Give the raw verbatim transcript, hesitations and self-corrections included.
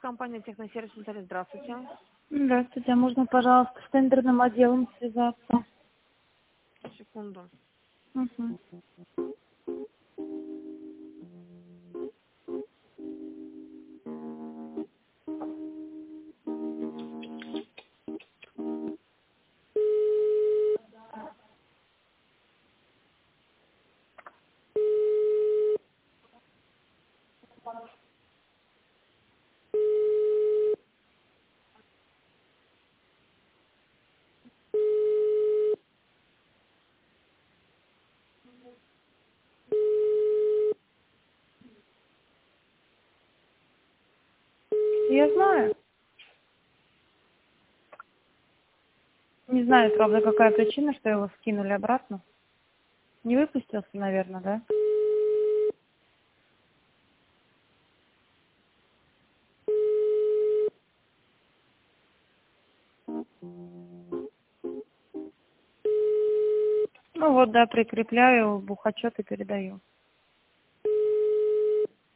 компания Техносервис Интернет. Здравствуйте. Здравствуйте. А можно, пожалуйста, с тендерным отделом связаться? Секунду. Угу. Я знаю. Не знаю, правда, какая причина, что его скинули обратно. Не выпустился, наверное, да? Ну вот, да, прикрепляю, бухачет и передаю.